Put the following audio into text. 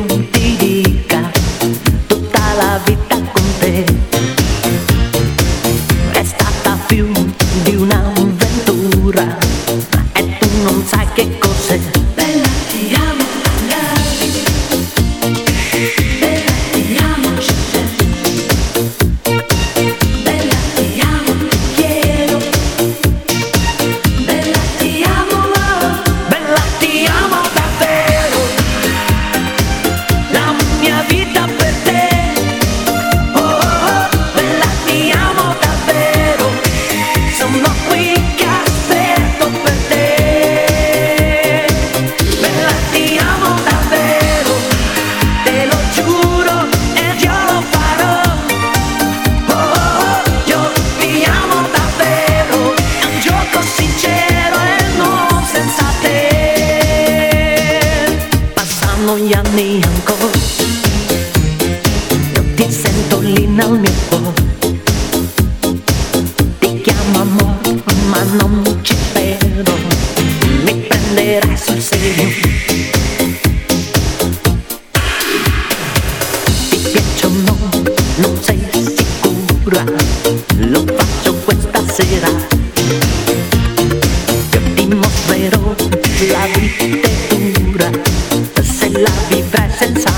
ti dica tutta la vita con te. È stata più di un'avventura e tu non sai che cos'è. Bella, ti amo, bella, ti amo, bella, ti amo, ti quiero. Bella, ti amo, bella, ti amo davvero. La mia vita per te. Oh, oh, oh, bella, ti amo davvero. Sono qui che aspetto per te. Bella, ti amo davvero. Te lo giuro e io lo farò. Oh, oh, oh, io ti amo davvero. È un gioco sincero e non senza te. Passano gli anni ancora, io ti sento lì nel mio cuore. Ti chiamo amore ma non ci credo. Mi prenderai sul serio. Ti piaccio o no? Non sei sicura. Lo faccio questa sera. Io dimostrerò la vita è dura se la vivrai senza